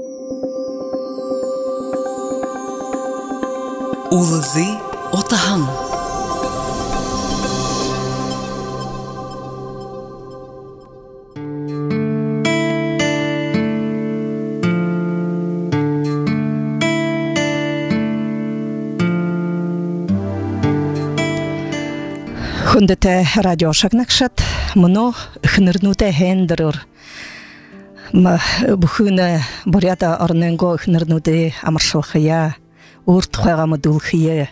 Улызы отаһын. Хүндэтэй радио шагнагшат мно хнэрнүүтэй хэндэрэр бүхэн бурята орненго хнэрнүүдээ амаршилхая урт хайгам дулхие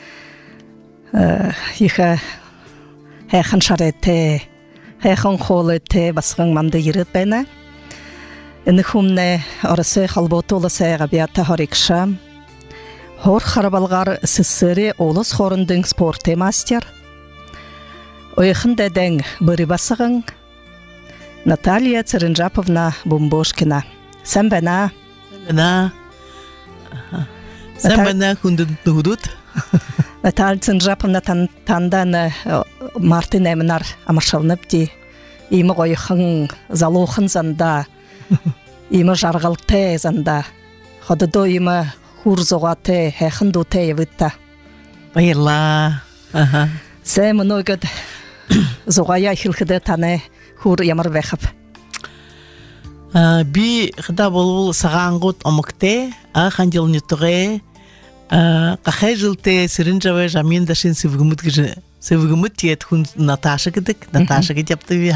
иха хайхан шарэтэй хайхан холэтэй басган мамд ирэт байна энэ хүмнэ орсы халботууласай габята хорикша хор харабалгар сэсэри олос хорындын спорте мастер ойхындадан бөрі басығын Наталья Церенжаповна Бумбошкина. Сән бәна? Сән бәна күндің нүгудуд? Наталья Церенжаповна танданы Мартин әмінар амаршалынып де. Имі ойхын залуқын занда, имі жарғалты занда. Қадыдо имі хурзоғаты, әхін дуты евітті. Байырла. Сән мұнығыд зоғая хилхіде таны хур ямар вәхіп. Би қыда болуыл сағанғыт омықте, қандел нүтіғе, қақай жылте сірінжавай жамин дашын сөвігіміт тиет хүн Наташа кедік, Наташа кедепті би,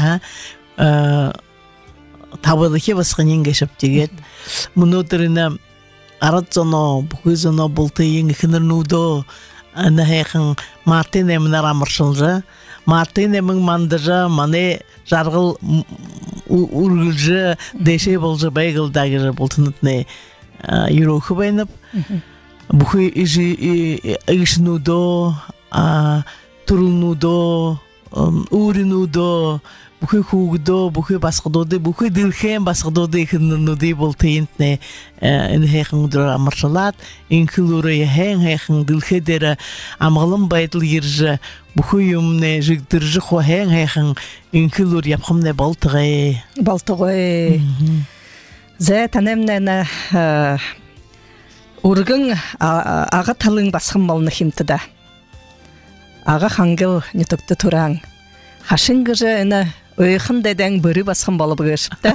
табылыхе басқанен кешіп тегет. Мұны өтіріні арат зоно, бұқы зоно болты ең қыныр нудо, нәхеқін Мартин әмінар амыршылжы, Мартин әмін мандыжы, мане жарғыл үргілжі, деше болжы байгылдағыры болтынытны үйрөкі байнып, бұқы үйшінудо, тұрылнудо, үрінудо, бұқы қуғыдо, бұқы басқыдоды, бұқы ділхен басқыдоды екіннуды болтыйынтны әнхеқін ұдыр амыршалат, енкіл ұры әхен ділхедері амғылым байтыл ержі, бұқы үйімне жүгдіржі қоғен әхен енкіл ұр япқымне балтығы. Балтығы. Зә тәнемнені ұрғын аға талың басқым балыны химтіда. Аға қаңгыл нетікті тұраң. Хашын ғыжы әні ойқын дәдәң бүрі басқым балып ғышыпты.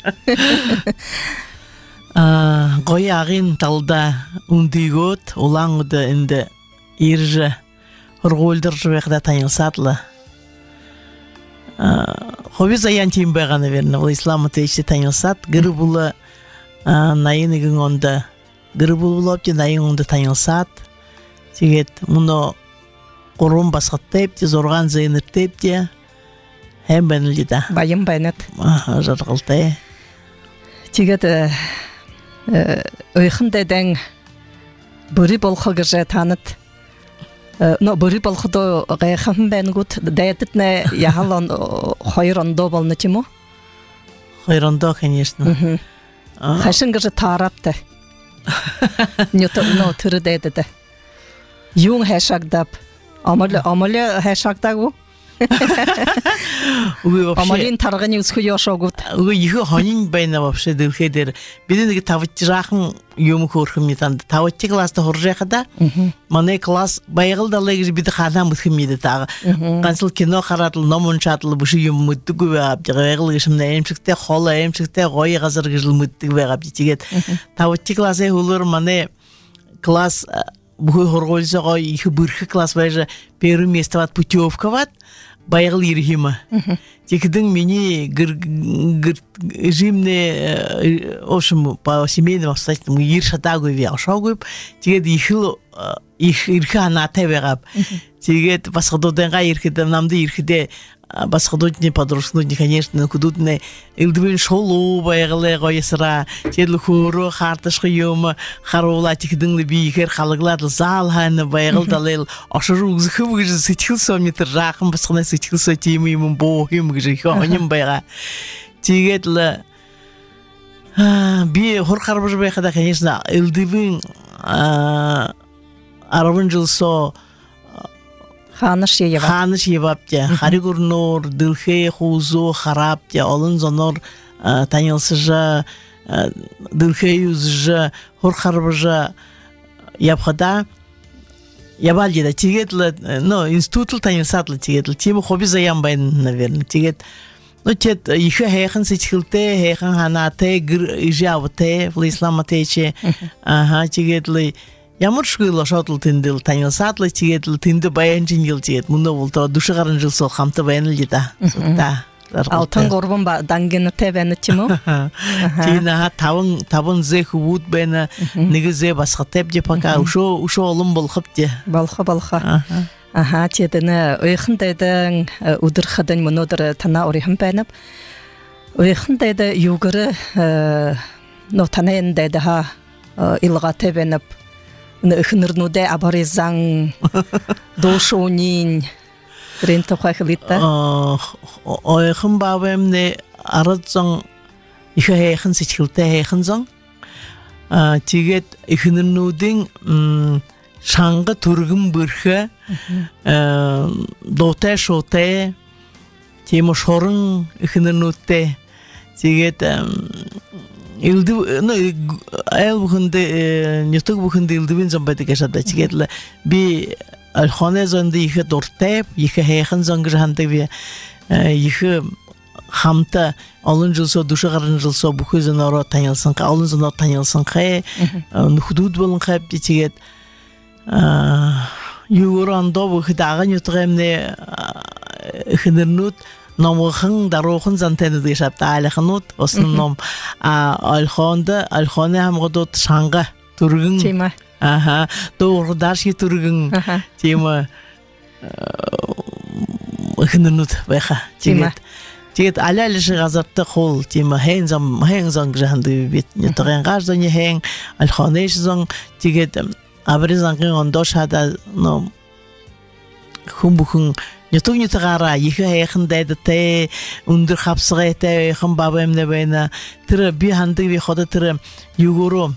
Қой ағын талда үндігіт, олаң ұды үнді ержі ұрғылдыр жуэқда тайылсатлы. Қобі заян тейін байғаны верні, ол исламы тейші тайылсат, гірі бұлы найын үгін онды, гірі бұлы өпте найын онды тайылсат. Тегет, мұны құрым басқыттайпте, зорған зайыныртайпте, әм бәнілді. Байым бәнет. Жарғылтай. Тегет, ойқын дәдәң бүрі болқығы жа таныт. Бүрі болқыды ғайқын бәнгіт, дәйетітіне яғалан қойрандо болны тему? Қойрандо, конечно. Қашын ғыжы тарапты. Нөті түрі дәйдіді. Юң хэшагдап. Амалы хэшагдагу? Амалин тарғын үскі яшагуд. Үйі ханин байна вообще ділхедер. Бедендегі тавытчы жақын үйімі көрхім етанды. Тавытчы класты хоржақыда, маны класс байғылдалы кежі беді қадан бұтқым еді тағы. Қансыл кино қаратылы, номын шатылы бұшы үйімі мүтті көбе ғабды. Ғайғыл кешімді әмшікте, қолы әмшікте, ғойы ғазыр кежіл мүтті көбе ғабды. Тегет тавытчы классы олыр маны класс бұғы хорғолсыға екі бүркі класс байжы первый место ват путевка ват. Байғыл ерхимі. Текідің мені жимне, в общем, по семейным обстоятельствам ершата көйбе ашау көйіп, тегеді ерхі анатай байғап. Тегеді басқыдоденға ерхеді, намды ерхіде басқыдодне подружкнудне, конечно, кудудне илдібін шолу байғылы қойысыра, тегіді көрі, қартышқы емі, қаруыла текідіңді бейкер қалығладыл зал ханы байғыл далел, ашыру ұзықы бұғыжы сетхілсо метр жақын басқына сетхілсо теймі емін боғым бұғыжы, оным байға. Тегеді бей хорқар бұжы байқада, конечно, илдібін арабын жылсо Ханыш ебапте, харигурнор, дылхе, хузу, харапте, олын зонор танылсыжа, дылхеюзжа хорхарбжа япхада ябалдида тигетла институтл танилсатла тигетл тим хобби заямбайн наверное тигет тет еще хехан сичхилте хехан ханате ижавте в исламатече тигетлы ямар шгыл шотл тиндил танилсатла тигетл тинди баянжин жил тигет муна болто душагарын жил сол хамта баянылдида да алтын горбон дангені тебені тимо тина табын зе хубут бена негизе басқа теп де пока ушо олым болхып де балха тедені ойхындайдың удырхадың мұнодыр тана орихым бәніп ойхындайды югыры тана ха илға тебеніп ойхынырнуде абаризаң дошонин Рента хахлита. Ойхын бабемне аратсан их хейхэн сичхилте хейхэнзан. Тигет ихнэрнүүдийн шанга түргэн бүрхэ доте шоте тийм шорон ихнэрнүүдтэй тигет айл бүхэндээ нютг бүхэндээ илдвэн зам байдаг ашаад тигет би алхоне зонды их дуртай их хейхэн зангырхандаг би их хамта олон жилсо душагарын жилсо бүхөзөн ороо танилсан олон зоноо танилсан хэ нөхдөд болон хап тигээд юурандо бүхдаган ютрэмне хэнэрнүүд номхон даруухан зантэнэд гişапта алханууд основном алхоне хамгодод шанга түргэн доордаш түргэн тийм хэнэнүүд байха тэгээд алалш газарт хол тийм хэнзам гжанды бит нэтгэн гажданы хэн алхонешзон тэгээд абризангийн ондошада но хүмбүхэн нэтгнэтгара их хайхандайдтэй өндөр хавсгайтай хэн бабамне байна тэр би хандаг би хода тэр югоро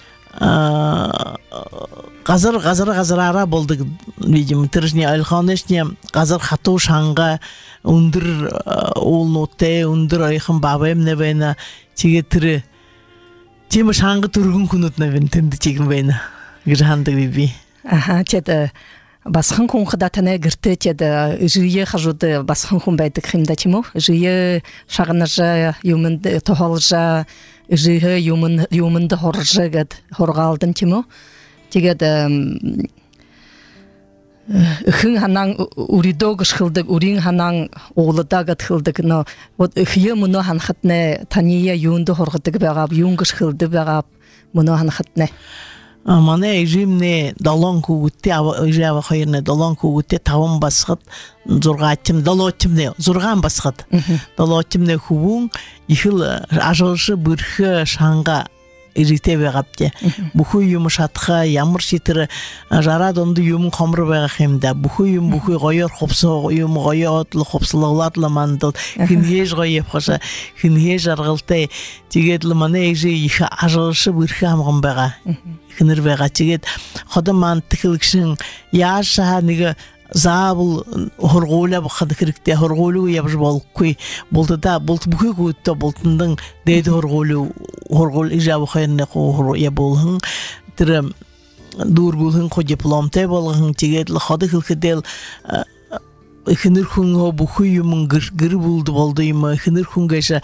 газар болдық видимо тэржне алхонешне газар хату шанга өндөр олноте өндөр айхан бабамне байна чиге тэр тийм шанга түргэн хүнөт навен тэнд чигэн байна гэж хандаг би чэд басхан хүн хадатана гэртэ чэд жие хажууд басхан хүн байдаг хэмдэ чим үү жие шагнажа юмд тохолжа жие юмд хоржагад хоргаалдан чим үү тэгээд хэн ханан уридог шхылдаг урин ханан оолдагат хылдаг но вот хие муно ханхатне тания юунд хоргадаг байгаа юунг шхылдаг байгаа муно ханхатне манай ижимне долон күгүтте ижава хайрне долон күгүтте таван басгат зургаатим долоотимне зургаан басгат долоотимне хүвүн ихэл ажуулшы бүрхэ шанга ирите байгапте бүхүү юм шатха ямар шитэр жараад онд юм хомор байгаа хэмдэ бүхүү гоёор ховсоо юм гоёодло ховслоглаадло мандал хинээж гоёп хашаа хинээж аргалтай тэгээд л манай ижи их ажуулшы бүрхэ хамган байгаа хинэр байгаа тэгээд ходон ман тэхэлгшин яашаа нэг заавал хоргуула бахад хэрэгтэй хоргуулуу явж болохгүй болтода болт бүхий гүтэ болтондон дээд хоргуул ижав хайрны хоо я болхон тэр дүүргүүлхэн хо дипломтой болгон тэгээд л ход хэлхэдэл ихнэр хүн бүхий юм гэр болду юм ихнэр хүнгээш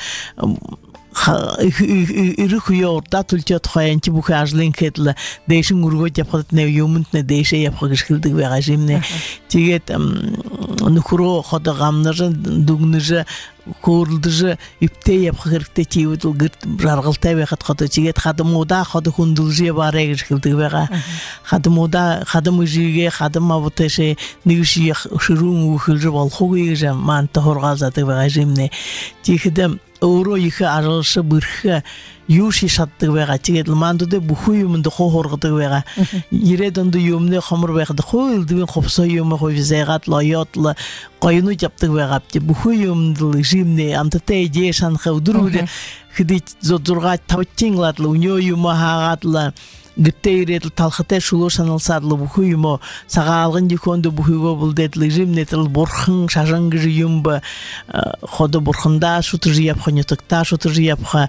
ирэх ёорда түлчэт хаяанч бүх ажлын хэдл дэшин өргөд явхад нэ юмд нэ дэшэ явхаг шгэлдэг байгаа жимнэ тэгээд нөхрөө ход гамнаж дүгнэж хөрлөж иптэй явхаг хэрэгтэй чивдэл гэрт жаргалтай байхад ход тэгээд хадмуда ход хүндүлжээ барэ гэж хэлдэг байгаа хадам үжигээ хадам автэшэ нэг ших ширүүн үхэлж болохгүй гэж манта хоргаалдаг байгаа жимнэ тэгэхэд өөрөө их ажуулшы бүрхэ юу шатдаг байгаа тэгээд мандууд бүхүү юмд хооргадаг байгаа ирээд онд юмны хомор байхад хойлдвэн ховсоо юм ховизайгаад лоётл гоёнууд явдаг байгаа бүхүү юмд жимнэ амттай дэшан хавдрүүл хэдий зургаад тавчинглаад өнөө юм хаагаад гыттейрет талхыте шулу саналсадлы бухуймо сагаалгын диконду бухуйго булдетлы жимнетл борхын шажан гыжыюмба хода борхында шутыжы япхонютыкта шутыжы япха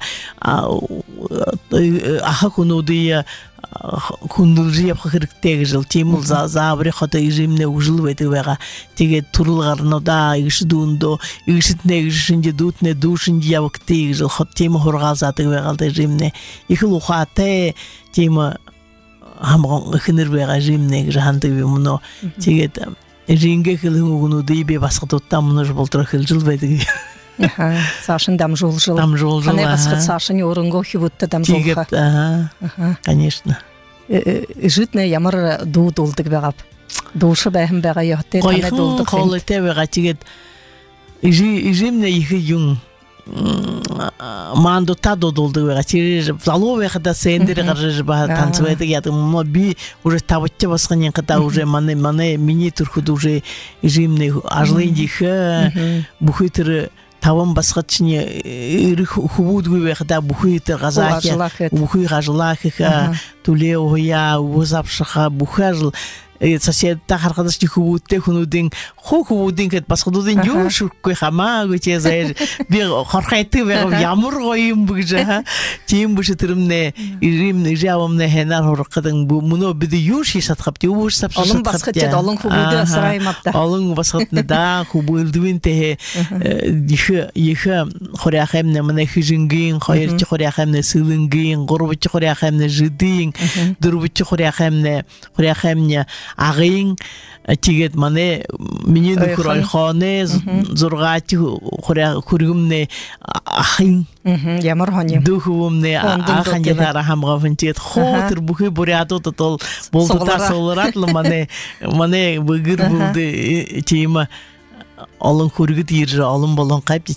аха кунудыя кундулжы япха хырыктеги жыл тимул забре хода ижимне ужыл ветивега теге турулгарнода игшидундо игшитне игшинде дутне душинде явктеги жыл ход тему хоргалзаты вегалда жимне ихыл ухате тема хамгон хинербега жимне жаhanды муно теге ринге хылыгуну дибе баскытта муно болтура хылжыл ветиги Сашын дамжул. Ане басқыт Сашын орынго хибутты дамжулға. Тигет, конечно. Житне ямар ду долдык бегап. Дулшы бәхім бәға яхты тане долдык. Қойхын қолы тәбеға тигет. Ижимне ихи юн. Манду тадо долдык бәға. Тирежі заловеға да сендері қаржы бәға танцывайды ядым. Но би уже табытте басқанен қыта уже мане мини түрхуды уже ижимне ажлын дихі бұхытыры таван басқатшыне хубудгу вехда бухуйтер газаки бухуй гажлахиха туле оя узапшыха бухажл сосед тахаркадаш хубудте хунудин хубудин кет басқадудин юшуккой хама гуче зайр бир хорхайты вегов ямур гойым бугжа тим бушытырымне иримне жавымне хенар хоркадын бу муно биди юши саткапти уш сапшы алын басқатчы алын хубуды сыраймапта алын басқатны да хубулдвин те ихе хоряхемне мне хижингин хайрчы хоряхемне сылынгин горбучы хоряхемне жидин дурбучы хоряхемне ағың тигет мане менен құрайхане зұрғати көргімне ағың ямар хане духумне ағанgetara хамғафын тигет хотыр бұхы буряду тұтыл болдыта солыратлы мане бұғыр бұлды тейма алын көргіт ержі алын болын қайпты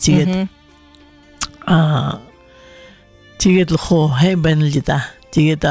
тигет лхо хай бәнілді да тигет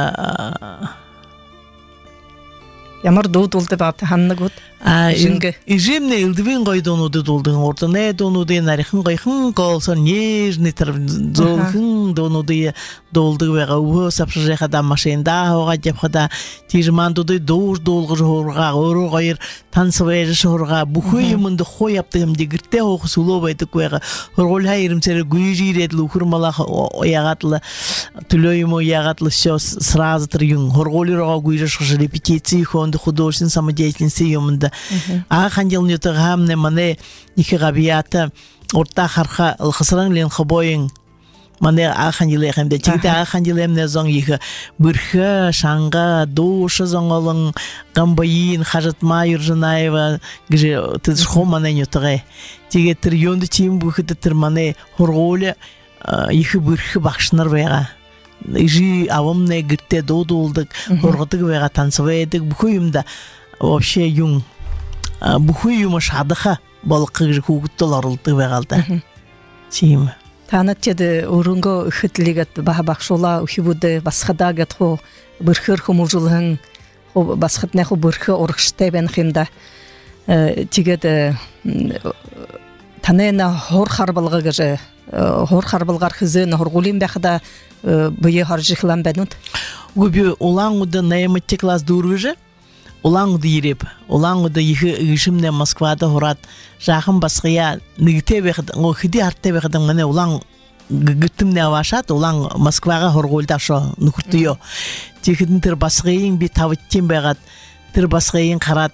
Ямар ду долды бапты ханны гуд. Жинге. Ижимне илдвин гойдонуды долдың ортане донуды нарихын гойхын колсон нежный золхын донуды долды вега уо сапшыжеха да машинда ога жепхада тижмандуды доуж долгы жорга ору гайыр тансывайжы шорга бухуйымынды хойаптым дегирте оху сулобайды куяга хоргол хайрым сері гүйжирет лухурмалах оягатлы түлөйім оягатлы все сразу тырюн хорголирога гүйжашқыжы репетиции хонды художественной самодеятельности юмында а хандел нютагамне мане ихигабията орта харха алхасран лен хабоин мане а ханделехемде чигте а ханделемне зон ихи бүрхі шанға душы зоңолың гамбаин хажатма юржанаева гже тызхо мане нютагай тигетер йонды чим бухытыр мане хорголе ихи бүрхі бақшынар бега ижи авамне гирте додулдык хорготык бега танцывайдык бухуйымда вообще юн бухуйыма шадыха балықы кугутталарылды бегалда чим Танат теді орынғы үхітлігет бақшола үхібуді басқада гетхо бірхір хумужылығын басқытне ху бірхі орықштай бен химда тигеді танайна хор харбалғы гыжы хор харбалғар хызын хоргулин бәқіда бұйы харжықлан бәнуд Губи улаңуды наемытте класс дургыжы улаңуды ереп улаңуды ешімне Москвада хорат жақын басқыя нігіте бәқідің о хиди артте бәқідің міне улаң гүттімне авашат улаң Москваға хоргулда шо нүкіртіо текідің тір басқайын бі тавыттен бәғат тір басқайын қарат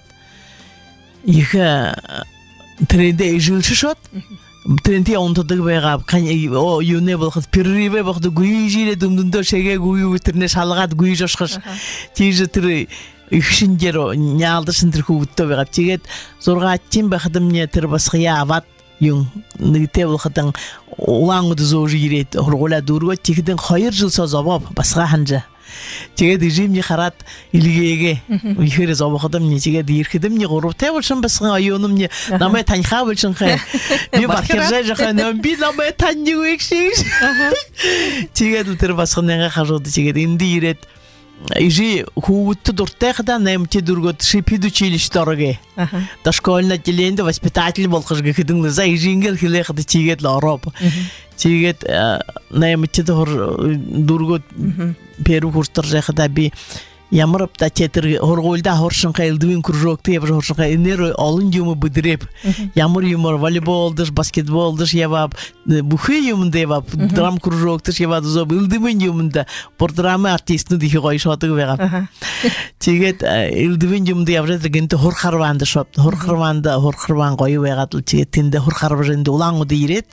еші тренде ежілші шот Тренти онтодык бэга о юне болхот перерыве бохду гуй жире думдундо шеге гуй үтірне шалгат гуй жошкыш тиже тиры ихшиндеро нялдышын тир кубутто бэга тигет зорга аттин бахдымне тир басқия ават юн нигте болхотын улаңуды зожи жире хоргола дурго тигден хайыр жыл созобоп басқа ханжа Тиге дижимни харат илгеге ихере забахадам не тиге дирхидим не горубте болшын басқан айоным не намай таньха болшын хай би бахиржа жаханам би намай таньни үекшиш тиге дутер басқаннага хажоды тиге инди ирет ижи хуутты дуртехда немте дургот шипидучилищ дороге. Дошкольное отделение воспитатель болхажга хидыңлы за ижингер хилехды тигет лороп. Тигет немте дургот перу курстар жехда би ямырып та четер хорголда хоршын кайлдын кружокты ябыр хоршын кайнер алын юмы быдыреп ямыр юмор волейболдыш баскетболдыш ябап бухы юмында ябап драм кружоктыш ябап зобылдымын юмында por drama артистны дихи койшоты вегап тигет илдывын юмында ябыр дегенде хорхарванды шоп хорхарван кою вегатыл тигетинде хорхарванды улаңы дейрет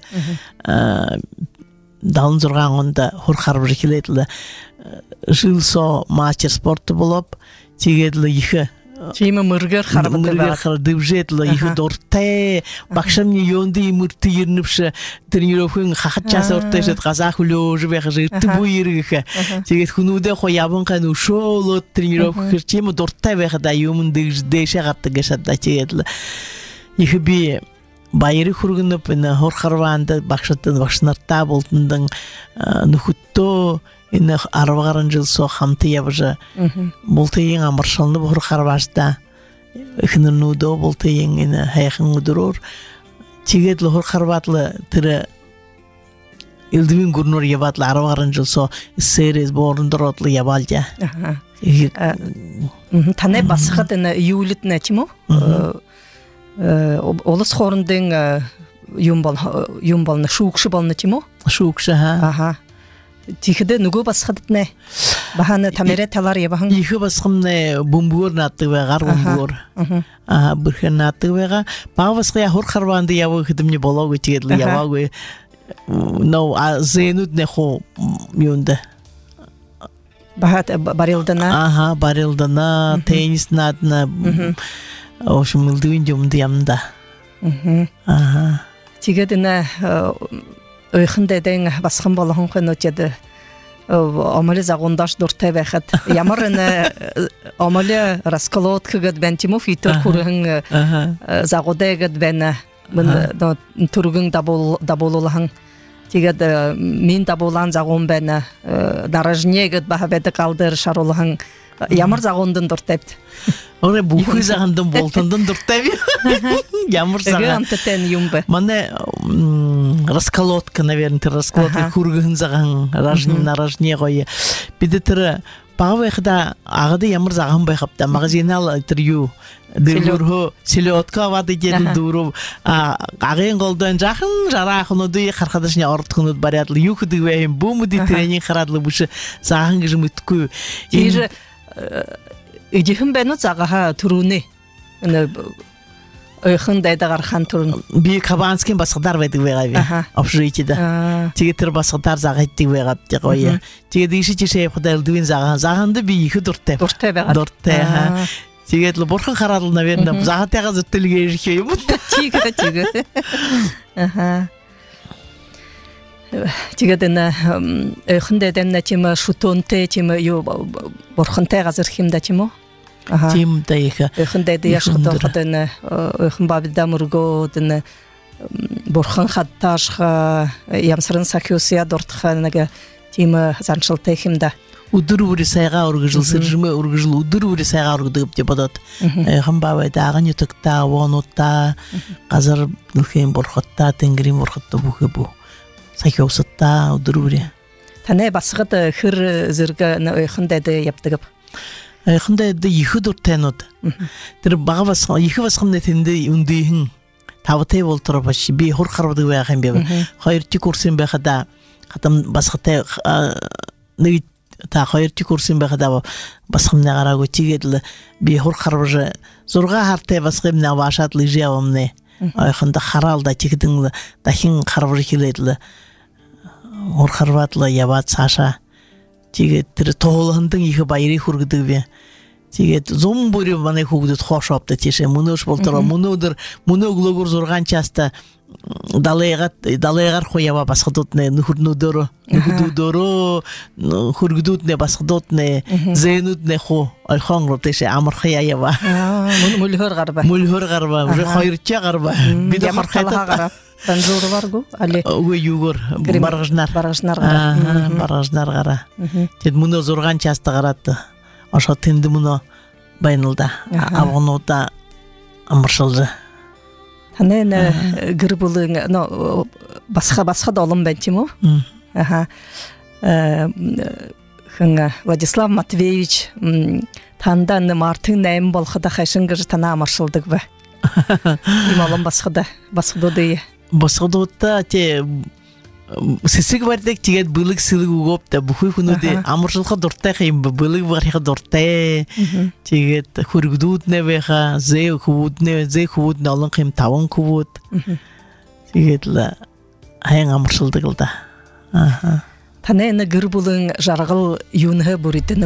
далын зурган онда хорхарван келетиле жилсо мастер спорты болып тигедлі ихі Чеймі мұргер харбыты бар дывжетлі ихі дорте бақшамне йонды имырты ерніпші тренировкың қақыт жасы орта жет қазақ үлі бәқі жырты бұйырғы тигет хүнуде қоябын қану шолы тренировка кірчемі дорте бәқі да юмын дейше қатты кешатта тигедлі ихі би байыры хүргініп хорхарванды бақшаттың бақшынарта болтындың нүхутто Инне арвагарын жылсо хамты ябыжы. Болтайын амыршалны бұхыр қарбашта. Ихныр нудо болтайын инне хайқын ұдырор. Тигетлі құр қарбатлы тірі илдімін көрнор ябатлы арвагарын жылсо сэрез борындар отлы ябалja. Тане басықат инне юлит нәтіму? Олыс хорындың юмбалны шуықшы балны тиму? Шуықшы, ха. Тихиде нүгө басқадытне? Баханы тамере талар ебахын? Ихы басқымне бумбуыр наты вегар бумбуыр. Бірхер наты вега. Бағы басқы яхур қарбанды явы хидімне болауы тегедлі явауы. Нау зейнуд нехо юнды. Бахат барилдана? Барилдана, теннис надына. В общем, мылдывын жумды ямда. Тегедіне Ойхындайдың басқын болағын қойын өтеді. Амалы зағондаш дұртай бәқіт. Ямарыны амалы расколот кігіт бән Тимоф үйтір көрігін зағодай гіт бәні. Түрігін даболылығын. Тегед мен даболан зағон бәні. Даражне гіт бәхі бәді қалдыр шарулығын. Ямар зағондың дұртайбді. Оре бухы зағындың болтындың дұртайбы. Ямар заған. Үгі амтытен юмбы. Мане расколотка, наверное, расколотка кургын заған рожне қойы. Биді түрі бағы байқыда ағыды ямар заған байқапта. Мағазинал интервью дұрғырғы селеотка авады деділ дұру. Ағын қолдан жақын жарақын өді қарқадашыне ортықын өді барядылы. Юқыды өйін бұмыды тренинг қарадылы бұшы заған кіжім үткü. Үдіхін бәні зағаға тұруны. Ойхын дайдағар хан тұрын. Би Кабанскен басқадар бәді веғаби. Общежитида. Теге тір басқадар зағайтты веғап те қойы. Теге дейші чеше құдайлдуын заған. Зағанды би екі дұртты. Дұртты бәғат. Дұртты. Тегетлі борқын қарадыл, наверное, зағат яға зүттілге ежікейі мұтты. Тегі. Тегедіні ойхын дайдамна темі шутонты темі борқын тайғазыр химда тему? Тем да ека. Ойхын дайды яшқыды қадыны, ойхын бабылда мұргодыны, борқын қадташға, ямсырын сақиосия дұртықанығы темі заншылты химда. Уdur uri sayga urgujul sirjime urgujul udur uri sayga urgudub деп бодот. Хам бабайда агын ютукта, вонутта, казыр нухен борхотта, тенгрим борхотта бухы бу. Сакиосатта уdur uri. Тане басыгыды хыр зырга ойхындайды яптыгып. Ойхындайды ихы дуртенот. Тир бага басқа, ихы басқым нетенде үндейхін. Табытай болтырып баши би хур қарбады ваяқын бебі. Хайырти курсын бәқада, қатым басқытай та хайырти курсын бәқада басқымне қарагу тигедлі би хур қарбыжы. Зорға хартай басқымне вашатлы жиявымне. Ойхында қаралда тигдіңлі, дахин қарбыжы келедлі. Хур қарбатлы ябат саша. Тигет тірі тоғылығындың екі байыры хүргіді бе. Тигет зом бұры баны хугдыт хошапты теше. Мұны үш болтыра. Мұны ұглығыр зорған часта далайғар қояба басқыдотны нүхірнудыры. Нүхірдудыры, хүргідутны басқыдотны, зейнудны хо. Алхаңғыр теше амырқы аяба. Мүлгір қарба. Мүлгір қарба. Уже қайыртча қарба. Биді қарқайта қарап. Танжуры бар гу? Ой, югор. Барғыжнар. Барғыжнар қара. Тед мұны зорған часты қаратты. Ошо тендимуно байнылда. Абонута амыршылжы. Таны гырбылың басқа да олым бәнтиму. Владислав Матвеевич танда Мартин нәйім болқыда қайшыңғыр тана амыршылдық бі. Ималым басқыда дұйы. Басқыда те сесік бардек тегет бұлық сылық ұғып та бұхой күнуде амыршылға дұрттай қайым бұлық барыға дұрттай тегет хүргдуд нәвеға зей хубудне алын қайым тавын кубуд тегетлі аяң амыршылдығылда. Таны әні гір бұлың жарғыл юнығы бүрітініп?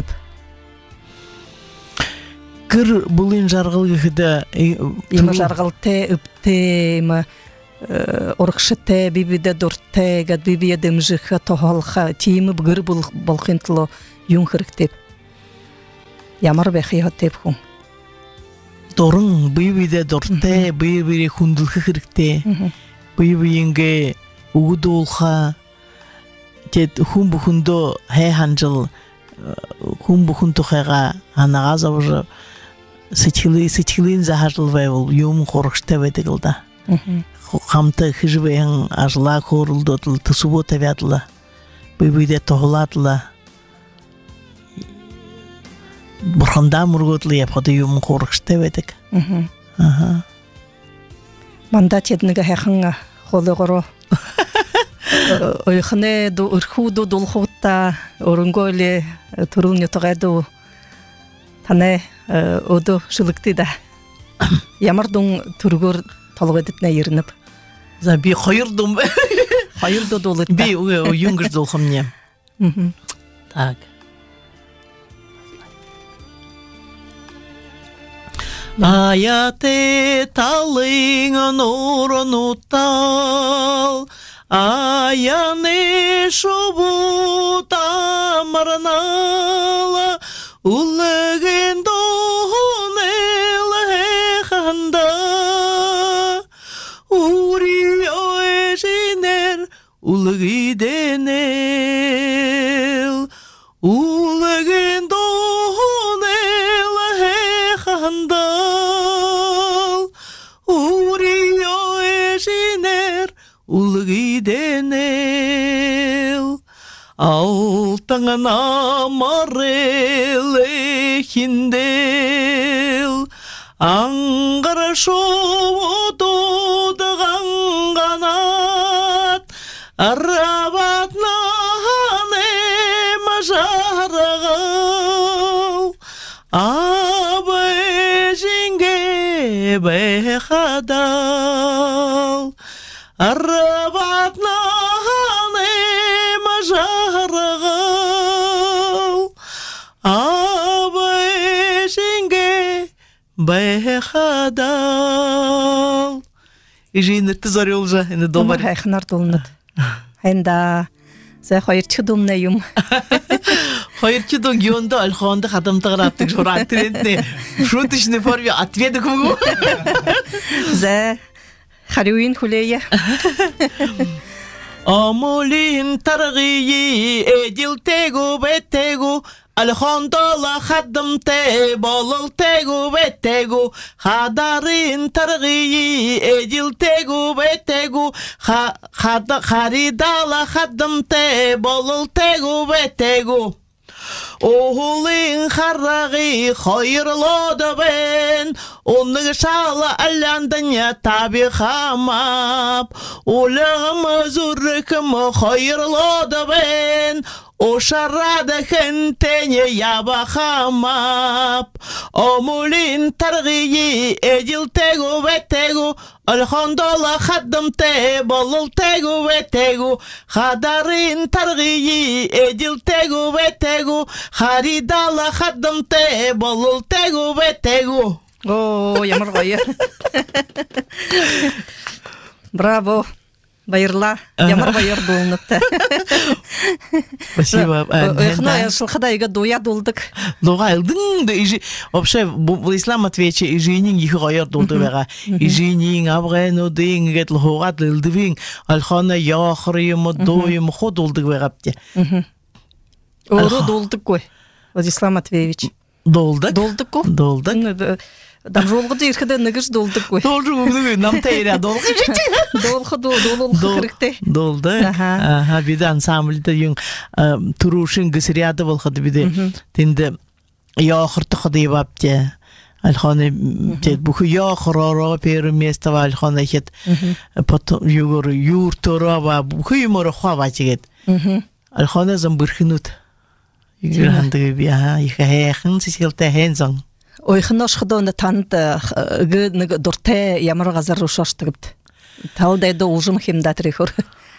Гір бұлың жарғыл күхіді Имы жарғыл те, үпте, имы орықшыте, бибиде дұртте, гад бибия демжіға, тоғалға, тиімі гір бұлқынтылы юн қырықтеп. Ямар бәқи ғаттеп құн? Дорың бибиде дұртте, бибиде құндылқы қырықте, бибиенге ұғыды олға, тет хун бухундо хэ ханжыл хун бухунду хэга анаға завжы сетхилин захажыл вайвол юм қорықшта бәдігілді. Қамты хижбейін ажыла қорылдотыл, тұсубо табиатылы, бүйбейде тоғыладылы, бұрханда мұрготылы епқады юм қорықшта бәдік. Манда тедінігі хэқыңа қолы ғыру. Ойхне до урхуду долхота орнголе турулне тогайду тане оду шылыктыда ямардун тургор толгодытна еринеп за би хайырдым хайырда долыт би юнгер долхамне так аяте талың нурунутал Аяны шубу тамарнала улыгын донелы ханда ури ойжинер улыгы денел улыгын донелы ханда ури ойжинер улыгы денел алтыңына марелы хиндел аңғара шоудудыған ғанат арабатнан емажарығыл абы жинге бәйхадал Арабатнан емажарығыл абы жинге бәйхадал Ижинетті зорел жа, енді долбар. Умар хайхынар долынат. Хайында, зай хайырчы долынайым. Хайырчы дол гионды алхуанды қадамтығыр аптық жора аттырентіне. Шутышны форме ответі күмгу. Зай Хариуин хулея. Амулин тарғии эдил тегу беттегу Алхондола хаддымте болыл тегу беттегу Хадарин тарғии эдил тегу беттегу Харидала хаддымте болыл тегу беттегу Оғылың қарағы қойырлоды бен, оның шалы әләндіне таби қамап. Олығым зүрікім қойырлоды бен, Ошарады хентене яба қамап. Омулин тарғии эдил тегу беттегу, Алхондола хаддымте болыл тегу беттегу, Хадарин тарғии эдил тегу беттегу, Харидала хаддымте болыл тегу беттегу. О, ямар ғойы. Браво. Байырла, ямар байыр болыныпты. Спасибо. Ойхна, шылқыда еге доя долдық. Доға елдің, вообще, Владислав Матвеевич, ижинин ехі ғайыр долды бәға. Ижинин, абғайын өдейін, гетл хоғат лылдывин, алхана яқырыйымы, дойымы, ход долдық бәғапте. Ору долдық қой, Владислав Матвеевич. Долдык. Долдык ко. Долдык. Дамжолғы дейірхіде нүгіш долдык кой. Долдык, нам тейра долдык. Долғы кірікте. Долдык. Ага, биде ансамбльда юң турушин гысыряды болхады биде. Тенде яқырты қады ебапте. Алханы тет буху яқырара перу места ва алханы хет потом юр тораба буху юмора хава тегет. Алханы зам бұрхинут. Югірхандығы бия, ихахэхын сесілті хэнзан. Ойхын ашқыда оны таныды үгі дұрте ямыр ғазар ұшаштығыпты. Талдайды ұлжым хемдатыр ехор.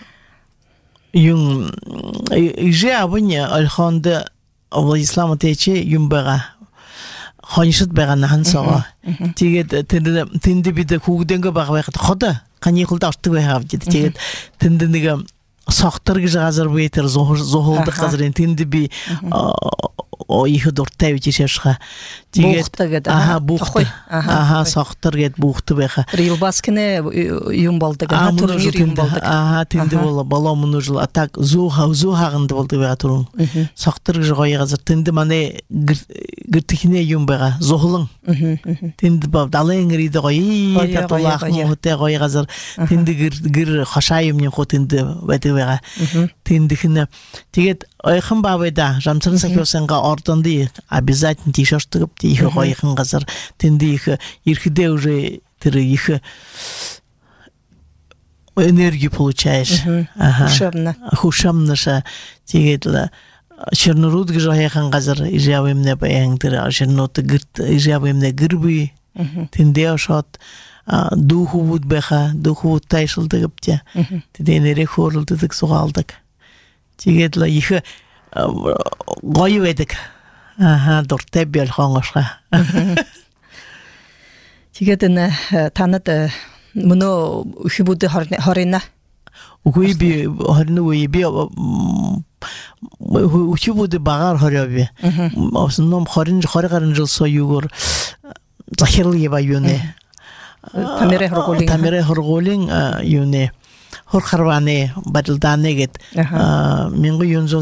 Юн иже абыне алханды Владислама тече юмбаға ханшыт баған хансаға. Тегет тінді биді кугденгі баға байқыды. Ходы, қанекілді ашты байқап деді. Тегет тіндінігі сақтырғы ғазар бейтер зоғылды қазырын тінді би ихы дұрттай өтешешіға. Бұқты геді. Бұқты. Сақтыр геді бұқты байқа. Рилбаскіне үйім болдығы. Турнир үйім болдығы. Тінді болы, бала мұны жыл. Атак зуғағынды болды байға тұрын. Сақтырғы ғай ғазар. Тінді мане гіртікіне үйім байға. Зоғылың. Тінді бап, далайын ғырейді ғай. Татулақ мұғытай ғай ғазар. Тінді гір қашайымнен қо тінді бәді байға. Тіндікіні. Тегет ойқын бабайда, жамсырын сакиосанға орданды обязательно тишаштығып, тейхі ойқын ғазар. Тінді ерхіде уже тірі ехі энергию получаешь. Хушамныша. Тегетлі Чернорудғы жағайқан ғазар ижабымне баяң тірі. Черноты ижабымне гірбі. Тінде ашат. Духу бұд бәқа, духу бұд тайшылдығып те. Тінде нерек хорылдыдық соғалдық. Тегетлі ехі ғайып едік. Дұрттай бәл қаңышқа. Тегетіні таныды мұны үші бұды харина? Үйбі, харина үйбі, үші бұды бағар харябі. Осыным хары қарын жыл сойығыр захирлы еба юне. Тамире хұрғолин юне. Хорхарване бадылданы гет. Менгі юнзоң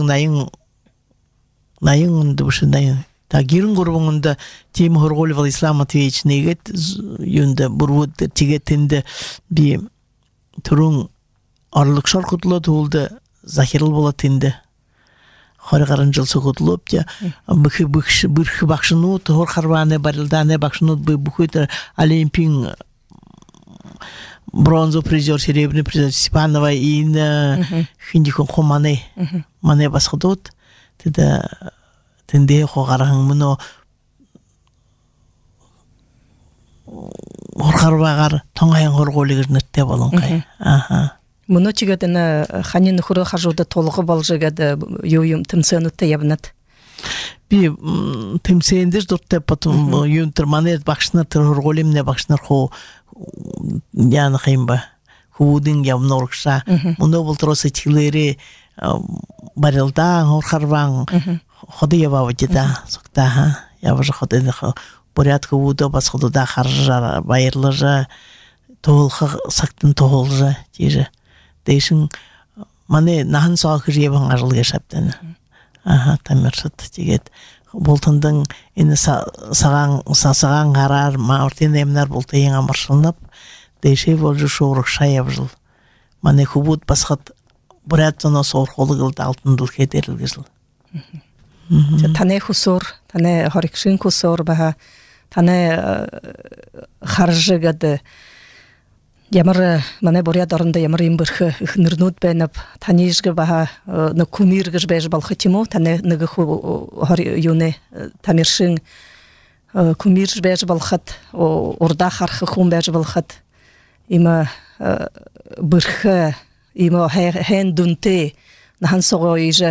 найын ұнды бұшы найын. Та герін ғұрбыңында тем хорғолы Владислам Матвеевич негет юнды бұрвуд тегетінді би тұрың арлық шарқұтылы туылды захирыл бола тінді. Хорғарын жылсы құтылып, бұқы бақшынуд, хорхарване бадылданы бақшынуд бұқы олимпин бронзовый призер, серебряный призер Степанова и хиндикон хомане. Мане басходот. Тенде хогарang мно хорхарбагар тонгайын хорголигер нетте болон кай. Мно чигадына ханин хуры хажуда толығы балжыгады юйым тымсынутты ябнат. Би тымсындыр дуртте потом юнтер манет бакшна хорголимне бакшнар хо яны кайымба. Худин явноркша. Мно болтросы тилери барилда хорхарбан ходы ябавыда сокта. Я уже ходы порядка вуда басходуда харжар байырлыжа толхы сактын толжа тиже. Дейшин мане нахан саақы жебан ажылға шаптаны. Тамиршыт тегет. Болтындың ені саған қарар мауртен емнар болты ең амыршылынып, дейшей болжы шоғырық шайап жыл. Мане хубуд басқат бұраттына соғыр қолы қылды алтындыл кетерілгі жыл. Тане хусор, тане харикшин хусор баха, тане харжыгады. Ямар мане боря дарында ямар имбырхы нырнут бенеп танижгы баха на кумиргыш беж балхатимо тане ныгы хар юне тамиршин кумирж беж балхат орда хархы хум беж балхат има бырхы има хэн дунте нахан сого иже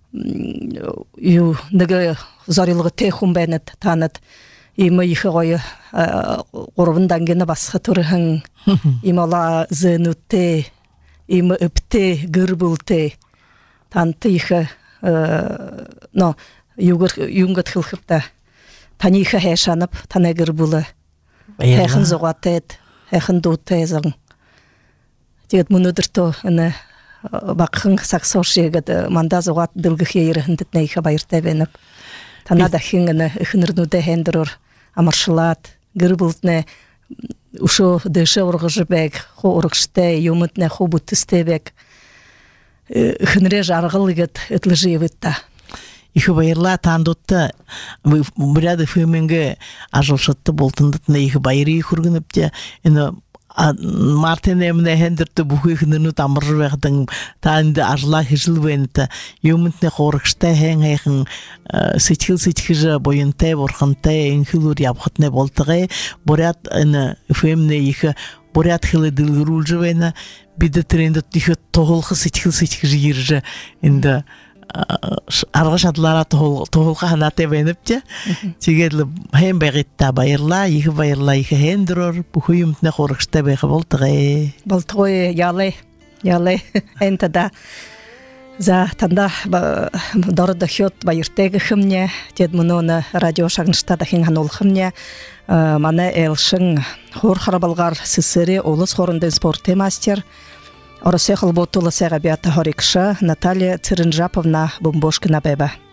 ю ныгы зарилгы те хум бенет танат има ихы гой орвындан гене басхы турыхын имала зынутте има ыпте гырбулте танты ихы но юнгат хылхыпта тани ихы хэшанып тане гырбулы хэхын зогатет хэхын дутте зың тегет мунудырто аны бақын саксош егет манда зогат дылгы хейрыхын тетне ихы байырте бенеп Тана да хингene хнырнуде хендерор амаршылат гырбылтне ушо дэше оргыжбек хо оргште юмытне хо буттестебек хнре жаргылыгыт этлежевитта. Их байырла тандутта буряды феменге ажылшатты болтындытна их байыры хүргүнүптө эне Мартин эмне хендерте бухыхныны тамырвэгдэн таанды ажла хижилвэнта юмтне хоргшта хэнгхэн сэтхил боюнтай борхантай инхилур явхатне болтыгы бурят эне фемне их бурят хилы дылгырулжвэна биде трендет их тоголхы сэтхил жирже инде аргашадлара тоголга ханате бенепте тигел хэм бегитта байырла их хендерор бухуймтне хоргшта беге болтыгы яле энтада за танда дорда хёт байыртеге хымне дед муноны радио шагнышта да хин ханолхымне мана элшин хор харабалгар ссср олус хорунда спорт мастер Оросехал ботула сагабията хорикша Наталья Циринжаповна Бомбошкина беба.